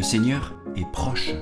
Le Seigneur est proche.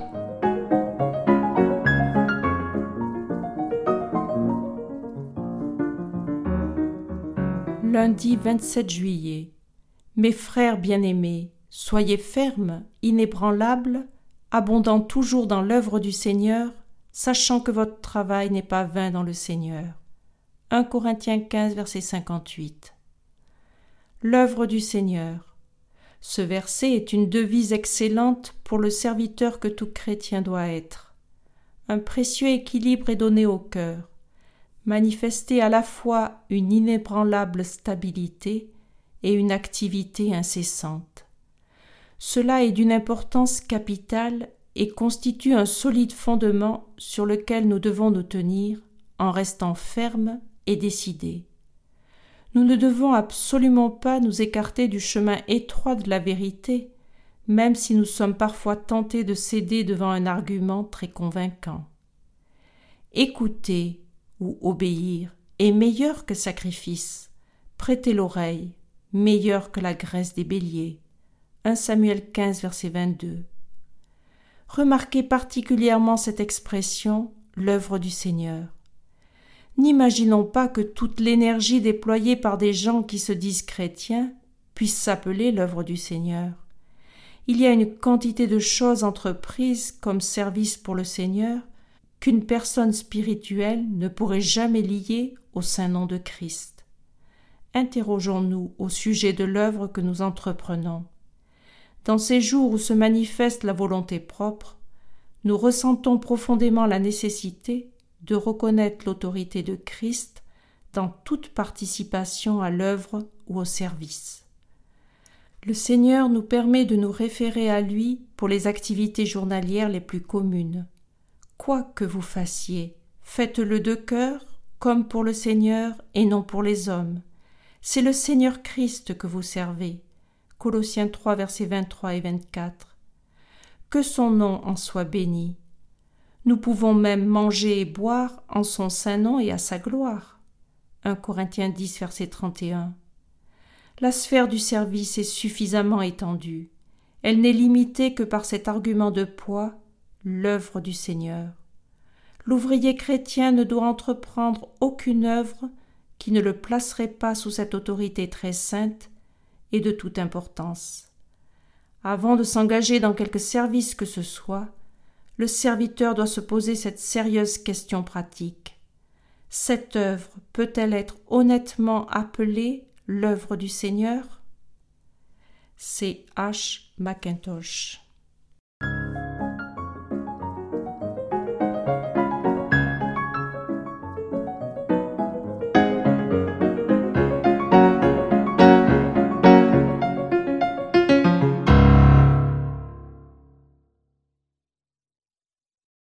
Lundi 27 juillet. Mes frères bien-aimés, soyez fermes, inébranlables, abondant toujours dans l'œuvre du Seigneur, sachant que votre travail n'est pas vain dans le Seigneur. 1 Corinthiens 15, verset 58. L'œuvre du Seigneur. Ce verset est une devise excellente pour le serviteur que tout chrétien doit être. Un précieux équilibre est donné au cœur, manifester à la fois une inébranlable stabilité et une activité incessante. Cela est d'une importance capitale et constitue un solide fondement sur lequel nous devons nous tenir en restant fermes et décidés. Nous ne devons absolument pas nous écarter du chemin étroit de la vérité, même si nous sommes parfois tentés de céder devant un argument très convaincant. Écouter ou obéir est meilleur que sacrifice. Prêter l'oreille, meilleur que la graisse des béliers. 1 Samuel 15, verset 22. Remarquez particulièrement cette expression, l'œuvre du Seigneur. N'imaginons pas que toute l'énergie déployée par des gens qui se disent chrétiens puisse s'appeler l'œuvre du Seigneur. Il y a une quantité de choses entreprises comme service pour le Seigneur qu'une personne spirituelle ne pourrait jamais lier au saint nom de Christ. Interrogeons-nous au sujet de l'œuvre que nous entreprenons. Dans ces jours où se manifeste la volonté propre, nous ressentons profondément la nécessité de reconnaître l'autorité de Christ dans toute participation à l'œuvre ou au service. Le Seigneur nous permet de nous référer à lui pour les activités journalières les plus communes. Quoi que vous fassiez, faites-le de cœur, comme pour le Seigneur et non pour les hommes. C'est le Seigneur Christ que vous servez. Colossiens 3, versets 23 et 24. Que son nom en soit béni. Nous pouvons même manger et boire en son saint nom et à sa gloire. 1 Corinthiens 10, verset 31. La sphère du service est suffisamment étendue. Elle n'est limitée que par cet argument de poids, l'œuvre du Seigneur. L'ouvrier chrétien ne doit entreprendre aucune œuvre qui ne le placerait pas sous cette autorité très sainte et de toute importance. Avant de s'engager dans quelque service que ce soit, le serviteur doit se poser cette sérieuse question pratique. Cette œuvre peut-elle être honnêtement appelée l'œuvre du Seigneur ? C. H. Mackintosh.